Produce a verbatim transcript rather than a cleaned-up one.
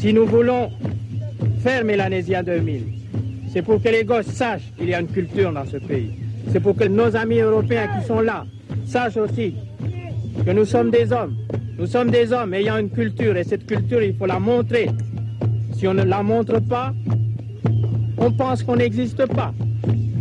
Si nous voulons faire Mélanésia deux mille, c'est pour que les gosses sachent qu'il y a une culture dans ce pays. C'est pour que nos amis européens qui sont là sachent aussi que nous sommes des hommes. Nous sommes des hommes ayant une culture et cette culture, il faut la montrer. Si on ne la montre pas, on pense qu'on n'existe pas.